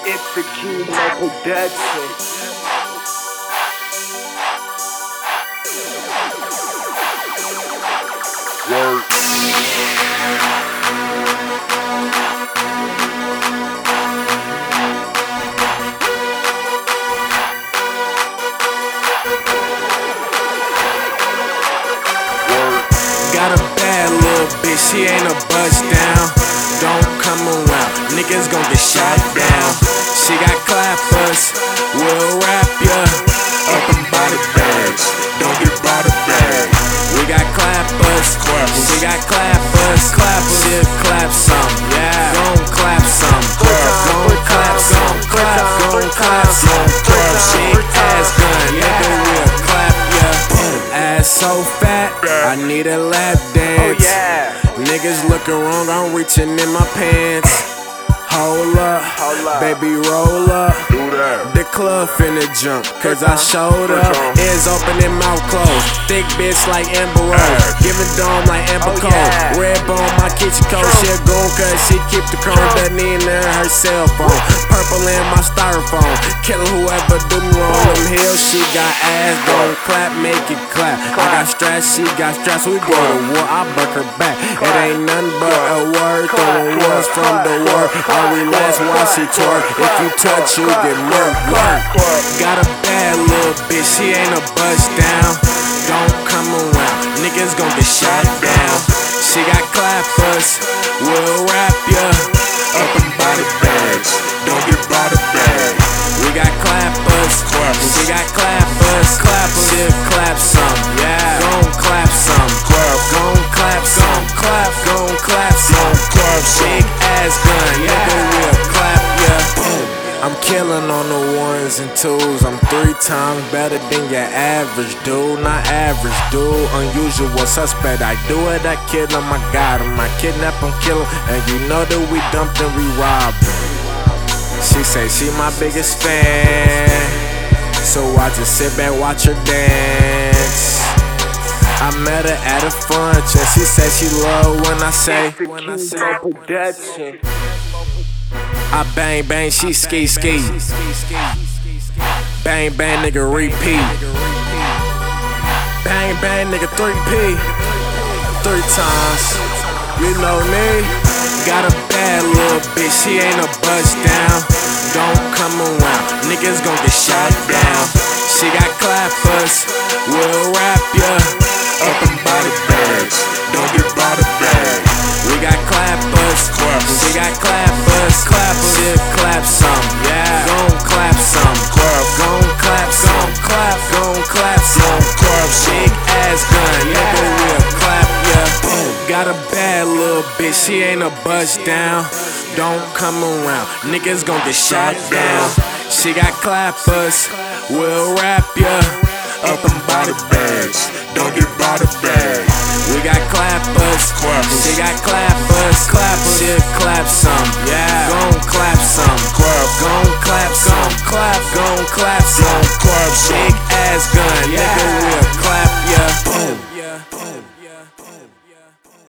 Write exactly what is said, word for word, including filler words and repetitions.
It's the Q Michael Jackson. Word. Got a bad little bitch, she ain't a bust down. Don't come around, niggas gon' get shot down. She got clappers, we'll wrap ya up in body bags. Don't get body bag. We got clappers, she got clappers, clappers. She'll clap some, yeah. Gon' clap some, gon' clap some, clap, gon' clap some. Big ass gun, nigga, we'll clap ya. Ass so fat, I need a lap dance. Oh yeah. Niggas looking wrong, I'm reaching in my pants. Hold up, Hold up. baby roll up. Do that. The club finna jump, cause I showed up. Ears open and mouth closed. Thick bitch like Amber Rose. Giving dome like Amber Oh, Cole. yeah. Red bone, my kitchen code. She a goon cause she keep the chrome. That in her cell phone. Purple in my styrofoam. Killing whoever do me wrong. Them hills, she got ass. Don't clap, make it clap. I got stress, she got stress. We go to war, I buck her back. It ain't nothing but a word. Throwing words from the word. I relax while she twerk. If you touch, you get murked. Got a bad little bitch, she ain't a bust down. Don't come around, niggas gon' get shot down. She got clappers, we'll wrap ya up in body bags. Don't get body bag. We got clappers, she got clappers, clappers. She'll clap some, yeah. Gon' clap some, gon' clap some, clap, gon' clap some. Big ass gun, nigga, we'll clap ya. I'm killing on the ones and twos. I'm three times better than your average dude. Not average dude, unusual suspect. I do it, I kill him, I got him. I kidnap him, kill him, and you know that we dumped and we robbed him. She say she my biggest fan, so I just sit back, watch her dance. I met her at a function. She said she love when I say, when I say Michael Jackson. I bang bang, she ski ski. Bang bang, nigga repeat. Bang bang, nigga three P. Three times. You know me. Got a bad little bitch, she ain't a bust down. Don't come around, niggas gon' get shot down. She got clappers, we'll wrap ya up in body bags. Don't get body bag. We got clappers, she got clappers, clappers. She'll clap some, yeah. Gon' clap some, gon' clap some, clap, gon' clap some. Big ass gun, nigga, we'll clap ya. Got a bad little bitch, she ain't a bust down. Don't come around, niggas gon' get shot down. She got clappers, we'll wrap ya up in body bags. Don't get body bag. We got clappers, she got clappers, clappers. She'll clap some,